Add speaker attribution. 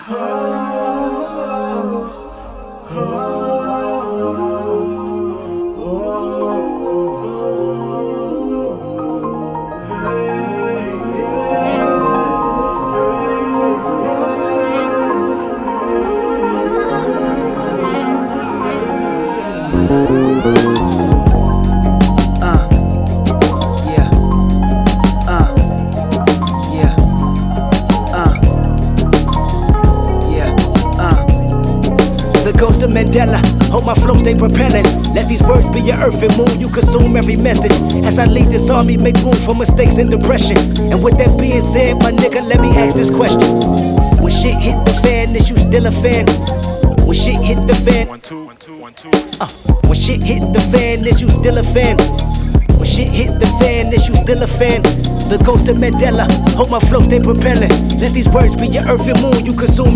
Speaker 1: The ghost of Mandela, hope my flow stay propelling. Let these words be your earth and moon, you consume every message. As I lead this army, make room for mistakes and depression. And with that being said, my nigga, let me ask this question. When shit hit the fan, is you still a fan? When shit hit the fan,
Speaker 2: 1 2 1 2 1 2.
Speaker 1: when shit hit the fan, is you still a fan? When shit hit the fan, is you still a fan? The ghost of Mandela, hope my flow stay propelling. Let these words be your earth and moon, you consume